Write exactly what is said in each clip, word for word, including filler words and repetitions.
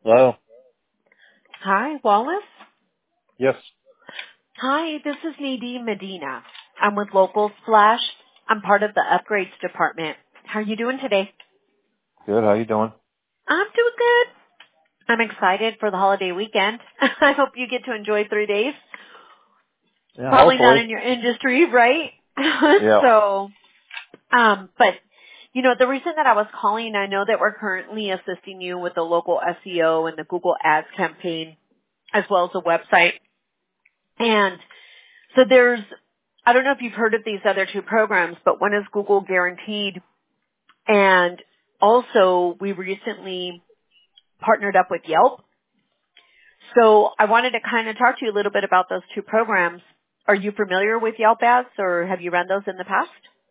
Hello? Hi, Wallace. Yes. Hi, this is Nadine Medina. I'm with Local Splash. I'm part of the upgrades department. How are you doing today? Good. How you doing? I'm doing good. I'm excited for the holiday weekend. I hope you get to enjoy three days. Yeah, Probably not hopefully. in your industry, right? Yeah. so, um, but, you know, the reason that I was calling, I know that we're currently assisting you with the local S E O and the Google Ads campaign, as well as the website. And so there's, I don't know if you've heard of these other two programs, but one is Google Guaranteed. And also we recently partnered up with Yelp. So I wanted to kind of talk to you a little bit about those two programs. Are you familiar with Yelp ads or have you run those in the past?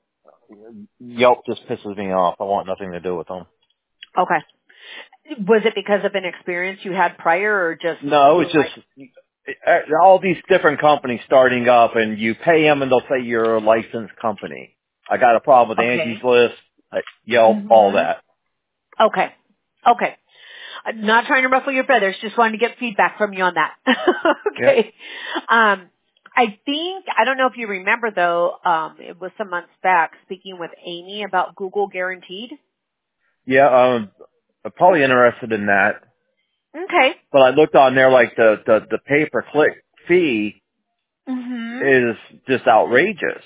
Yelp just pisses me off. I want nothing to do with them. Okay. Was it because of an experience you had prior or just No, you it's were like, just uh, all these different companies starting up, and you pay them, and they'll say you're a licensed company. I got a problem with Angie's okay. List, uh, Yelp, all hmm that. Okay. Okay. I'm not trying to ruffle your feathers, just wanted to get feedback from you on that. Yeah. okay. Um, I think, I don't know if you remember though, um, it was some months back speaking with Amy about Google Guaranteed. Yeah. Um, I'm probably interested in that, Okay. but I looked on there like the the, the pay per click fee hmm is just outrageous.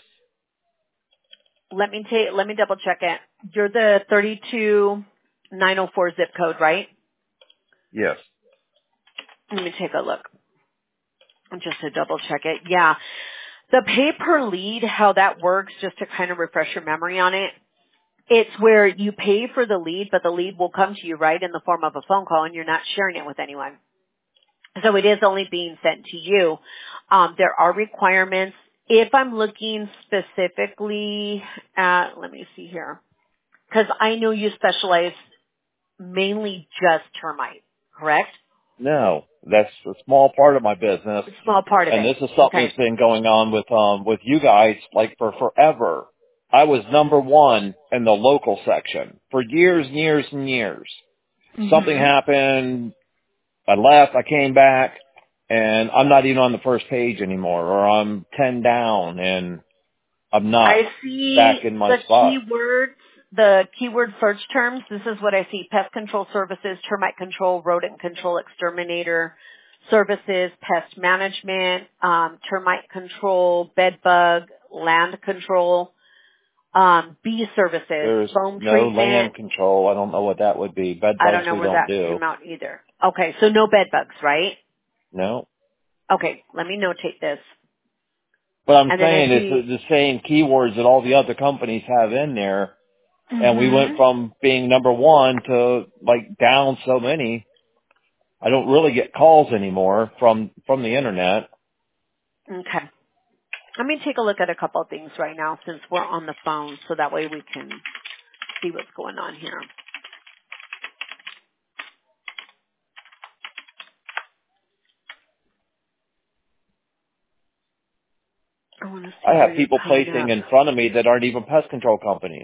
Let me take, let me double check it. You're the three two nine oh four zip code, right? Yes. Let me take a look. Just to double check it. Yeah. The pay per lead, how that works, just to kind of refresh your memory on it. It's where you pay for the lead, but the lead will come to you, right, in the form of a phone call, and you're not sharing it with anyone. So it is only being sent to you. Um, there are requirements. If I'm looking specifically at, let me see here, because I know you specialize mainly just termite, correct? No, that's a small part of my business. A small part of And it. this is something Okay. that's been going on with um with you guys like for forever. I was number one in the local section for years and years and years. Something hmm happened, I left, I came back, and I'm not even on the first page anymore, or I'm ten down and I'm not I see back in my the spot. keywords, the keyword search terms. This is what I see. Pest control services, termite control, rodent control, exterminator services, pest management, um, termite control, bed bug, land control, um, bee services, There's foam no treatment. land control. I don't know what that would be. Bed I bugs don't know we where don't that do. came out either. Okay, so no bed bugs, right? No. Okay, let me notate this. But I'm And then I saying it's see, the the same keywords that all the other companies have in there. And we hmm went from being number one to like down so many. I don't really get calls anymore from, from the internet. okay. Let me take a look at a couple of things right now since we're on the phone so that way we can see what's going on here. I want to see I where have you're people coming placing up. in front of me that aren't even pest control companies.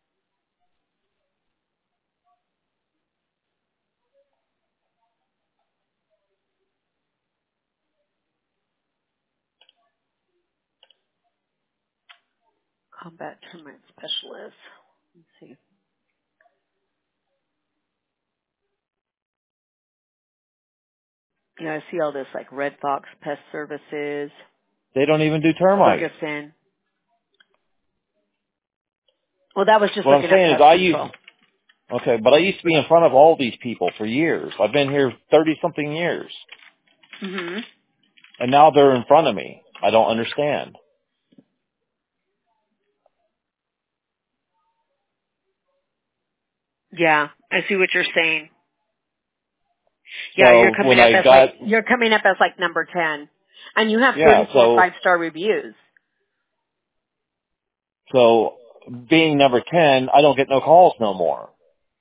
Combat termite specialist. Let's see. Yeah, I see all this like Red Fox Pest Services, They don't even do termites. Ferguson. Well, that was just What I'm looking at saying is pest I used, control. okay, but I used to be in front of all these people for years. I've been here thirty something years. hmm And now they're in front of me. I don't understand. Yeah, I see what you're saying. Yeah, you're So coming when up I as like, got, you're coming up as like number ten. And you have yeah, thirty-four so five-star reviews. So being number ten, I don't get no calls no more.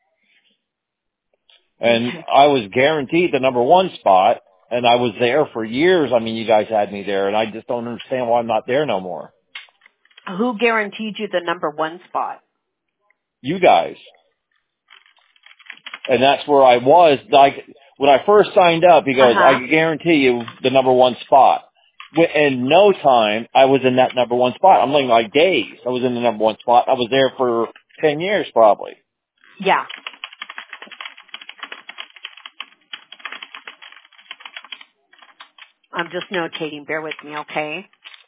And Okay. I was guaranteed the number one spot, and I was there for years. I mean, you guys had me there, and I just don't understand why I'm not there no more. Who guaranteed you the number one spot? You guys. And that's where I was. Like, When I first signed up, he goes, I Uh-huh. can guarantee you the number one spot. Wi- In no time, I was in that number one spot. I'm like, like days. I was in the number one spot. I was there for ten years probably. Yeah. I'm just notating. Bear with me, okay?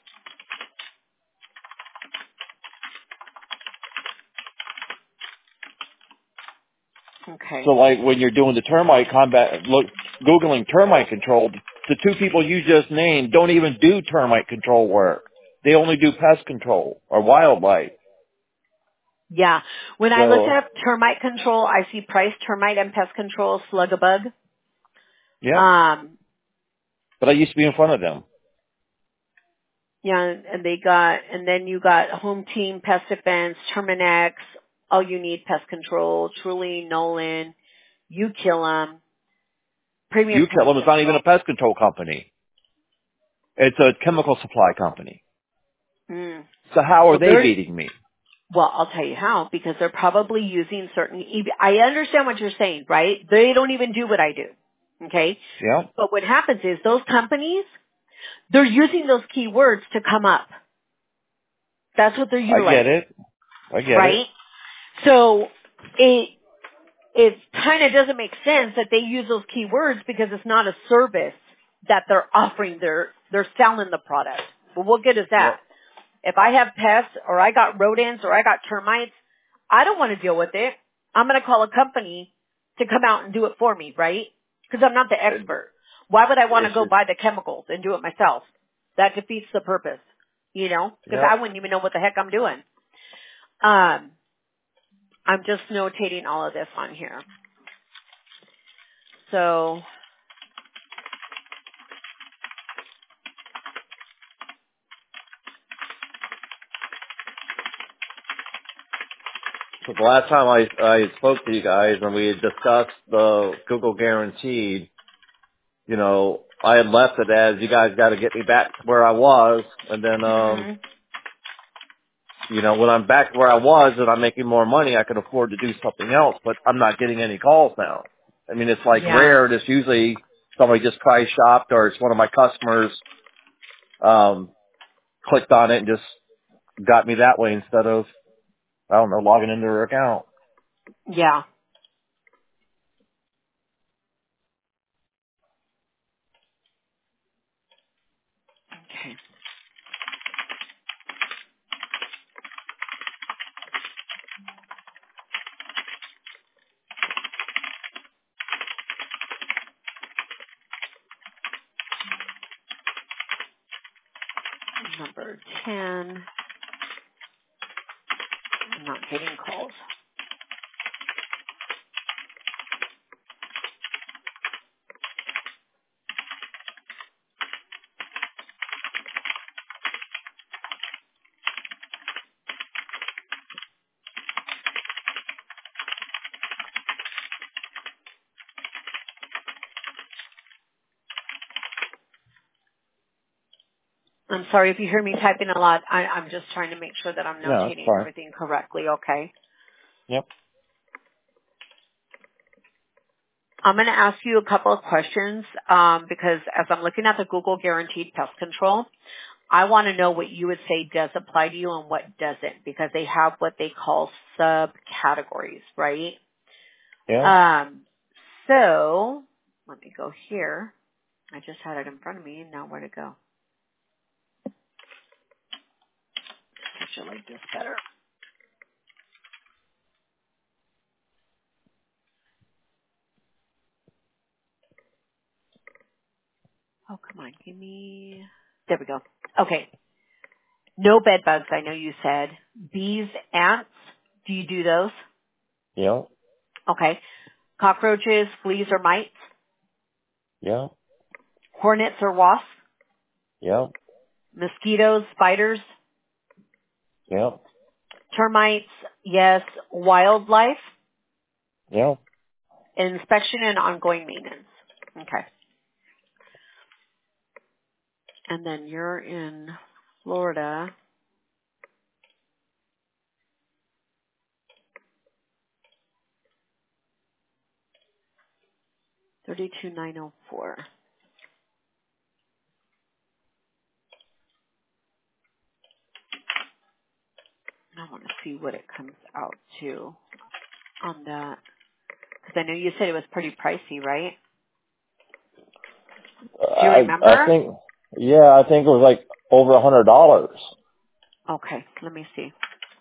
Okay. So like when you're doing the termite combat, look, Googling termite control, the two people you just named don't even do termite control work. They only do pest control or wildlife. Yeah. When I look So, up termite control, I see price termite and pest control, slug-a-bug. yeah. Um, But I used to be in front of them. yeah, and they got, and then you got Home Team, Pest Defense, Terminex, All You Need Pest Control, Truly, Nolan, You Kill 'em, Premium You tell Pest them it's not even Control. a pest control company. It's a chemical supply company. Mm. So how are Well, they they're, beating me? well, I'll tell you how, because they're probably using certain, I understand what you're saying, right? They don't even do what I do. Okay? Yeah. But what happens is those companies, they're using those keywords to come up. That's what they're I get utilizing, it. I get it. right? So it it kind of doesn't make sense that they use those keywords because it's not a service that they're offering. They're they're selling the product. But what good is that? Yep. If I have pests or I got rodents or I got termites, I don't want to deal with it. I'm going to call a company to come out and do it for me, right? Because I'm not the It, expert. Why would I want to it's go just, buy the chemicals and do it myself? That defeats the purpose, you know, because I yep. wouldn't even know what the heck I'm doing. Um, I'm just notating all of this on here. So, So the last time I, I spoke to you guys and we had discussed the Google Guaranteed, you know, I had left it as you guys got to get me back to where I was. And then, um, hmm you know, when I'm back where I was and I'm making more money, I can afford to do something else, but I'm not getting any calls now. I mean, it's like yeah, rare. It's usually somebody just price shopped or it's one of my customers, um, clicked on it and just got me that way instead of, I don't know, logging into their account. yeah. Okay, number ten. I'm not getting calls. I'm sorry if you hear me typing a lot. I, I'm just trying to make sure that I'm No, that's notating fine. everything correctly, okay? Yep. I'm going to ask you a couple of questions um, because as I'm looking at the Google Guaranteed Pest Control, I want to know what you would say does apply to you and what doesn't because they have what they call subcategories, right? Yeah. Um, so let me go here. I just had it in front of me and now where to go? I should like this better. Oh, come on. Give me, there we go. Okay. No bed bugs, I know you said. Bees, ants, do you do those? Yeah. Okay. Cockroaches, fleas or mites? Yeah. Hornets or wasps? Yeah. Mosquitoes, spiders? Yeah. Termites, yes. Wildlife? Yeah. Inspection and ongoing maintenance. Okay. And then you're in Florida. thirty-two nine oh four. I want to see what it comes out to on that. Because I know you said it was pretty pricey, right? Do you I, remember? I think, yeah, I think it was like over a hundred dollars. Okay, let me see.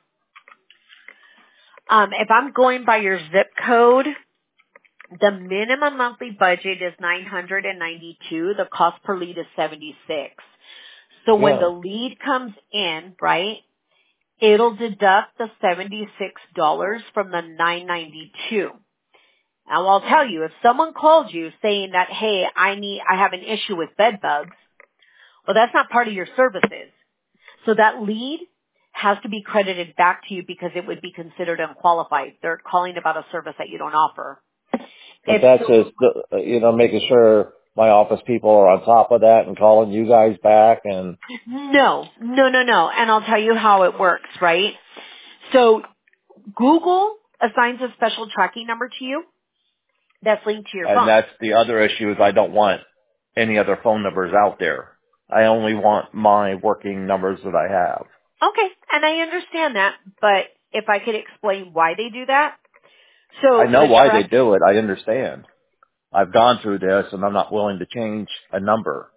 Um, if I'm going by your zip code, the minimum monthly budget is nine hundred ninety-two. The cost per lead is seventy-six. So when Yeah. the lead comes in, right, it'll deduct the seventy-six dollars from the nine ninety-two. Now I'll tell you, if someone called you saying that, hey, I need, I have an issue with bed bugs, well, that's not part of your services. So that lead has to be credited back to you because it would be considered unqualified. They're calling about a service that you don't offer. But If that's so, just, the- you know, making sure my office people are on top of that and calling you guys back and, no, no, no, no. And I'll tell you how it works, right? So Google assigns a special tracking number to you that's linked to your and phone. that's the other issue is I don't want any other phone numbers out there. I only want my working numbers that I have. Okay, and I understand that, but if I could explain why they do that. So I know the why they track, do it. I understand. I've gone through this and I'm not willing to change a number.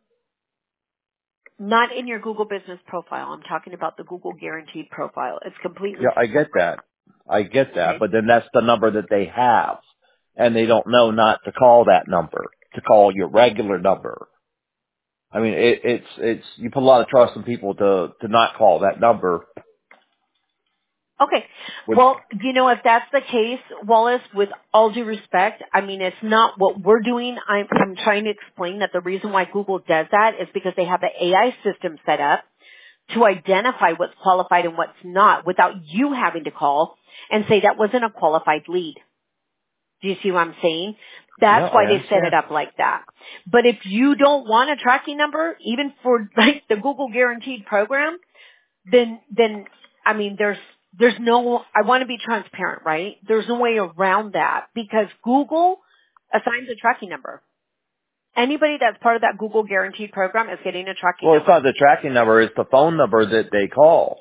not in your Google business profile. I'm talking about the Google guaranteed profile. It's completely Yeah, I get separate. that. I get that. Okay. But then that's the number that they have. And they don't know not to call that number, to call your regular number. I mean, it, it's, it's, you put a lot of trust in people to, to not call that number. Okay. Which, Well, you know, if that's the case, Wallace, with all due respect, I mean, it's not what we're doing. I'm, I'm trying to explain that the reason why Google does that is because they have the A I system set up to identify what's qualified and what's not without you having to call and say that wasn't a qualified lead. Do you see what I'm saying? yeah, That's why I they set it understand. up like that. But if you don't want a tracking number, even for like the Google guaranteed program, then, then, I mean, there's, there's no, I want to be transparent, right? There's no way around that because Google assigns a tracking number. Anybody that's part of that Google guaranteed program is getting a tracking Well, it's number. not the tracking number, it's the phone number that they call.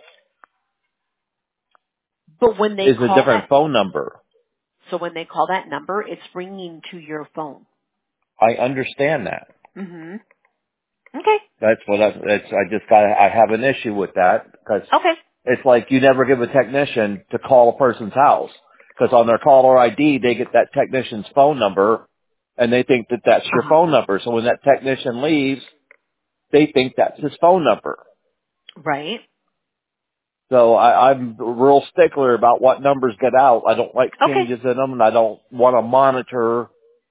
But when they Is a call different that, phone number. so when they call that number, it's ringing to your phone. I understand that. hmm Okay. That's what I, that's, I just got, I have an issue with that because Okay. it's like you never give a technician to call a person's house because on their caller I D they get that technician's phone number and they think that that's your Uh-huh. phone number. So when that technician leaves, they think that's his phone number. Right. So I, I'm a real stickler about what numbers get out. I don't like Okay. changes in them and I don't want to monitor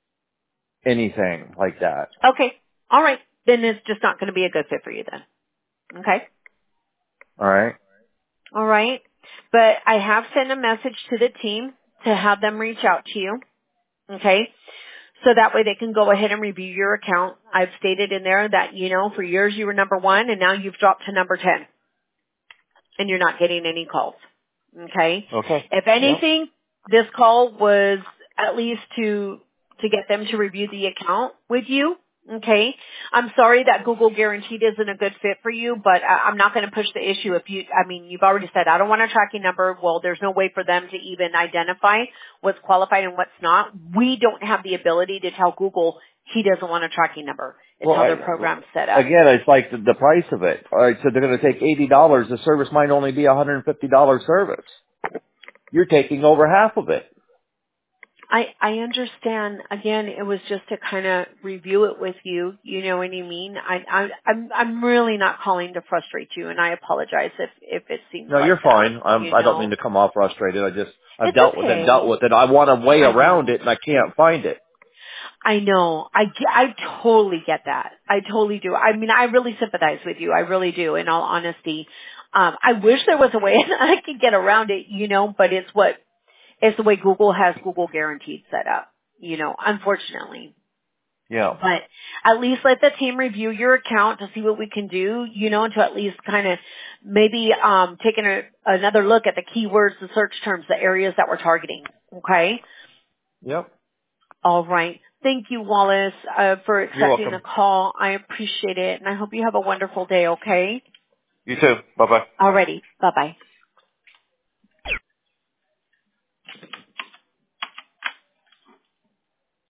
anything like that. Okay. All right. Then it's just not going to be a good fit for you then. Okay. All right. All right. But I have sent a message to the team to have them reach out to you. Okay. So that way they can go ahead and review your account. I've stated in there that, you know, for years you were number one and now you've dropped to number ten and you're not getting any calls. Okay. Okay. If Yep. anything, this call was at least to, to get them to review the account with you. Okay. I'm sorry that Google Guaranteed isn't a good fit for you, but I, I'm not going to push the issue if you, I mean, you've already said, I don't want a tracking number. Well, there's no way for them to even identify what's qualified and what's not. We don't have the ability to tell Google he doesn't want a tracking number. It's Well, how I, their program's set up. again, it's like the, the price of it. All right, so they're going to take eighty dollars. The service might only be a one hundred fifty dollars service. You're taking over half of it. I, I understand. Again, it was just to kind of review it with you. You know what I mean? I, I, I'm, I'm really not calling to frustrate you, and I apologize if, if it seems No, like you're that. fine. I'm, You I don't mean know, to come off frustrated. I just, I've it's dealt with it and dealt okay. with it. I want a way I around know. it and I can't find it. I know. I, ge- I totally get that. I totally do. I mean, I really sympathize with you. I really do, in all honesty. Um, I wish there was a way that I could get around it, you know, but it's what, it's the way Google has Google Guaranteed set up, you know, unfortunately. Yeah. But at least let the team review your account to see what we can do, you know, to at least kind of maybe um taking a, another look at the keywords, the search terms, the areas that we're targeting. Okay? Yep. All right. Thank you, Wallace, uh, for You're accepting welcome. the call. I appreciate it, and I hope you have a wonderful day, okay? You too. Bye-bye. Alrighty. Bye-bye.